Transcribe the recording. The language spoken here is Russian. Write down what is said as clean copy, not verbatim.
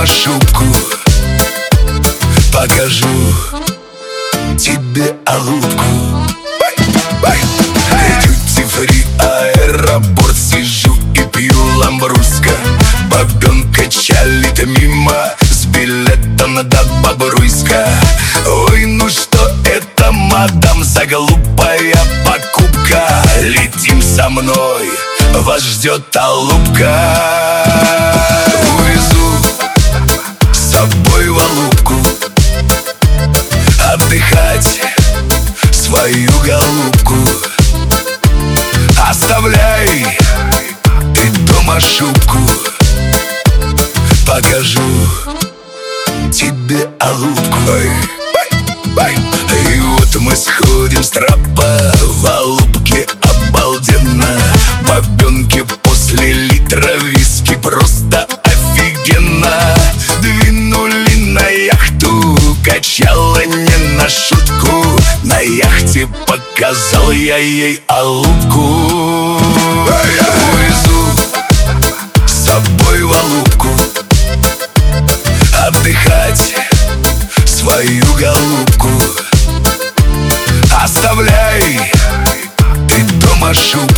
шубку, покажу тебе алубку. Дьюти-фри, аэропорт, сижу и пью ламбруско. Бабенка чалит мимо с билетом до Бобруйска. Ой, ну что это, мадам, за глупая покупка? Летим со мной, вас ждет алубка. Увезу с собой в алубку отдыхать свою голубку. Оставляй ты дома шубку, покажу тебе алубку. И вот мы сходим с трапа, в алубке обалденно. Бабенки после литра виски просто офигенно. Двинули на яхту, качала не на шутку. На яхте показал я ей алубку. Я увезу с собой в алубку отдыхать свою голубку. Оставляй ты дома шубку,